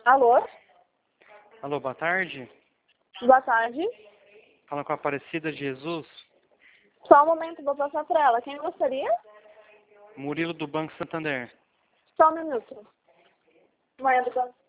Alô? Alô, boa tarde. Boa tarde. Fala com a Aparecida de Jesus. Só um momento, vou passar para ela. Quem gostaria? Murilo do Banco Santander. Só um minuto. Manhã do banco.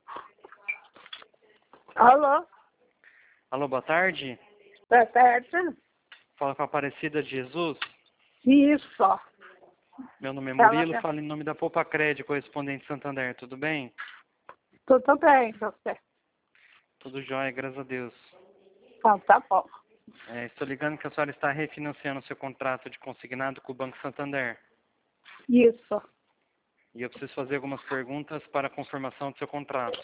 Alô? Alô, boa tarde. Boa tarde. Fala com a Aparecida de Jesus. Isso. Meu nome é Ela Murilo, quer- falo em nome da Poupa Crédito, correspondente Santander. Tudo bem? Tudo bem, você? Tudo jóia, graças a Deus. Ah, tá bom. Estou ligando que a senhora está refinanciando seu contrato de consignado com o Banco Santander. Isso. E eu preciso fazer algumas perguntas para a confirmação do seu contrato.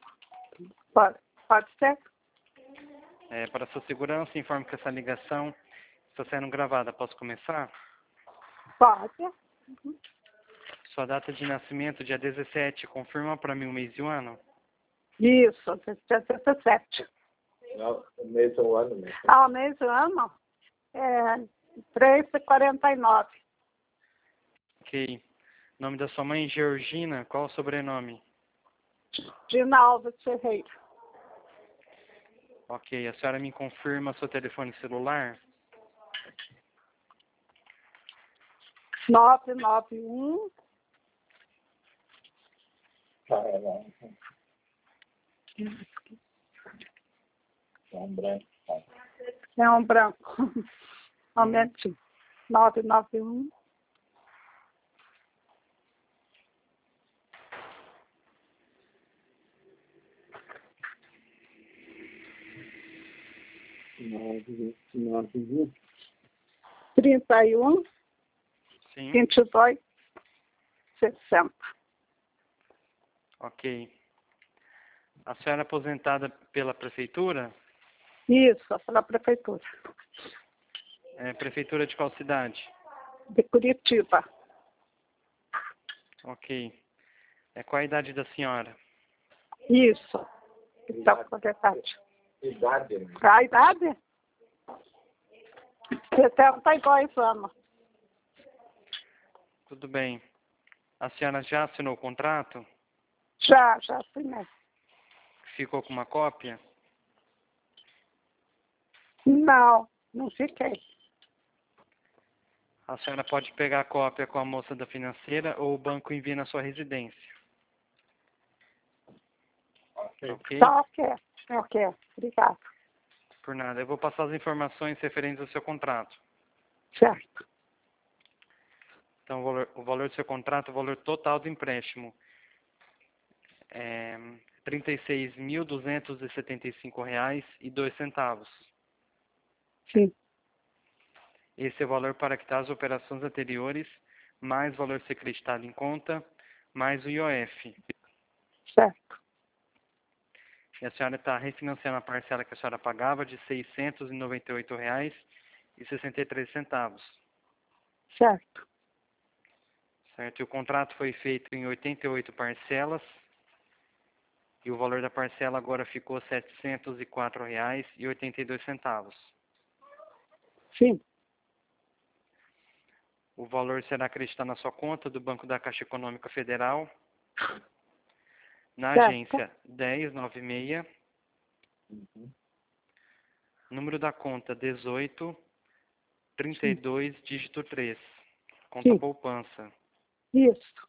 Pode ser? Para sua segurança, informo que essa ligação está sendo gravada. Posso começar? Pode. Sua data de nascimento, dia 17, confirma para mim o mês e o ano? Isso, dia 17. Não, mês ou ano mesmo. Ah, o mês do ano? É 3h49. Ok. Nome da sua mãe, Georgina. Qual o sobrenome? Dina Alves Ferreira. Ok. A senhora me confirma seu telefone celular? 991 É um branco. é um branco. Um momentinho. 991 Nove, 31 Sim. 22 60. Ok. A senhora é aposentada pela prefeitura? Isso, pela prefeitura Prefeitura de qual cidade? de Curitiba. Ok. Qual a idade da senhora? Isso. Então, com a idade. idade, né? A idade? 72 anos. Tudo bem. A senhora já assinou o contrato? Já assinei. Ficou com uma cópia? Não fiquei. A senhora pode pegar a cópia com a moça da financeira ou o banco envia na sua residência. Ok? Tá, ok. Obrigado. Por nada. Eu vou passar as informações referentes ao seu contrato. Certo. Então, o valor do seu contrato, o valor total do empréstimo é R$ 36.275,02. Sim. Esse é o valor para quitar as operações anteriores, mais valor ser creditado em conta, mais o IOF. Certo. E a senhora está refinanciando a parcela que a senhora pagava de R$ 698,63. Certo. Certo? E o contrato foi feito em 88 parcelas. E o valor da parcela agora ficou R$ 704,82. Sim. O valor será acreditado na sua conta do Banco da Caixa Econômica Federal, na Certo. agência 1096, número da conta 1832, dígito 3, conta Sim. poupança. Isso.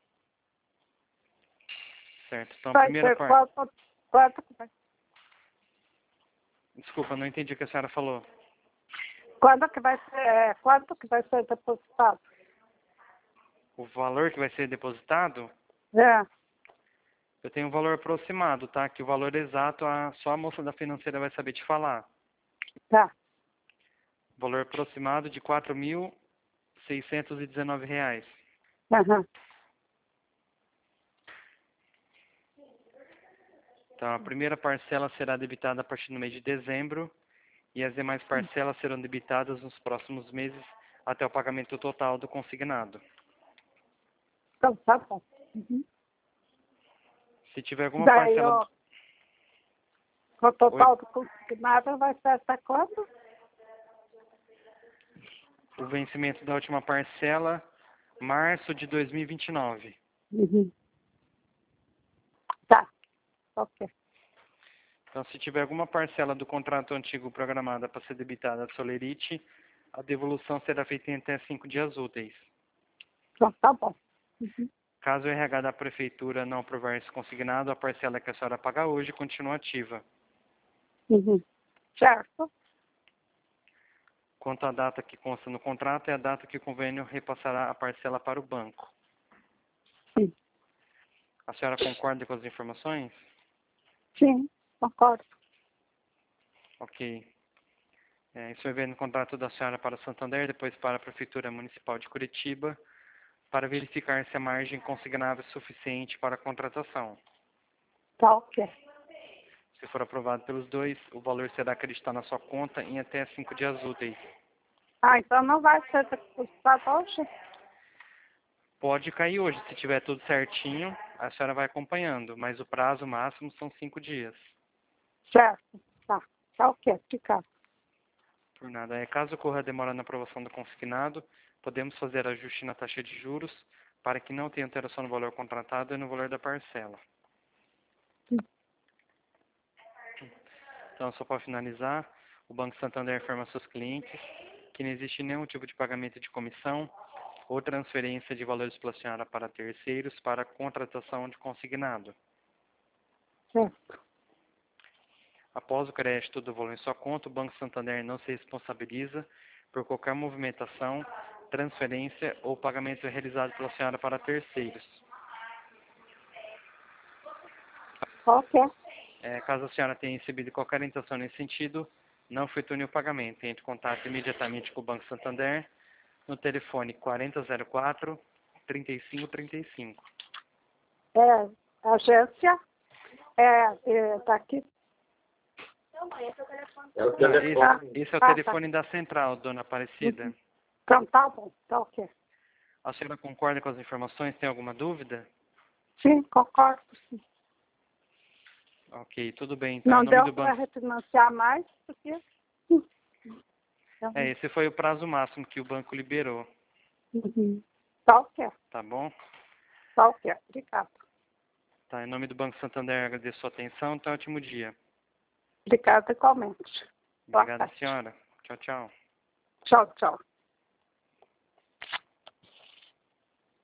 Certo? Então, a Vai primeira ser parte... quanto que vai? Desculpa, não entendi o que a senhora falou. Quanto que vai ser depositado? O valor que vai ser depositado, É. eu tenho um valor aproximado, tá? Que o valor exato só a moça da financeira vai saber te falar. Tá. Valor aproximado de R$ 4.619. Aham. Então, a primeira parcela será debitada a partir do mês de dezembro e as demais parcelas serão debitadas nos próximos meses até o pagamento total do consignado. Então, tá bom. Uhum. Se tiver alguma Daí, parcela... o total do consignado vai ser até quando? O vencimento da última parcela, março de 2029. Uhum. Tá. Tá ok. Então, se tiver alguma parcela do contrato antigo programada para ser debitada a Solerite, a devolução será feita em até 5 dias úteis. Então, tá bom. Uhum. Caso o RH da Prefeitura não aprovar esse consignado, a parcela que a senhora paga hoje continua ativa. Uhum. Certo. Quanto à data que consta no contrato, é a data que o convênio repassará a parcela para o banco. Sim. A senhora concorda com as informações? Sim, concordo. Ok. Isso vai ver no contrato da senhora para Santander, depois para a Prefeitura Municipal de Curitiba, para verificar se a margem consignável é suficiente para a contratação. Tá ok. Se for aprovado pelos dois, o valor será acreditado na sua conta em até 5 dias úteis. Ah, então não vai ser depositado hoje? Pode cair hoje, se tiver tudo certinho, a senhora vai acompanhando, mas o prazo máximo são 5 dias. Certo. Tá. Tá ok. Obrigado. Por nada. Caso ocorra demora na aprovação do consignado, podemos fazer ajuste na taxa de juros para que não tenha alteração no valor contratado e no valor da parcela. Sim. Então, só para finalizar, o Banco Santander informa aos seus clientes que não existe nenhum tipo de pagamento de comissão ou transferência de valores pela senhora para terceiros para contratação de consignado. Certo. Após o crédito do valor em sua conta, o Banco Santander não se responsabiliza por qualquer movimentação, transferência ou pagamento realizado pela senhora para terceiros. Ok. Caso a senhora tenha recebido qualquer orientação nesse sentido, não efetue o pagamento. Entre em contato imediatamente com o Banco Santander no telefone 4004-3535. Agência. Tá aqui. É o telefone. Esse é o Tá. telefone da central, dona Aparecida. Uhum. Então tá bom. Tá ok. A senhora concorda com as informações? Tem alguma dúvida? Sim, concordo. Sim. Ok, tudo bem. Então, Não em nome deu do para banco. refinanciar mais, porque... Esse foi o prazo máximo que o banco liberou, Uhum. Tá ok. tá bom? Tá ok. Obrigado. Tá, em nome do Banco Santander, agradeço a sua atenção. Então, ótimo dia. Obrigada igualmente. Boa Obrigado, tarde. senhora. Tchau, tchau. Tchau, tchau.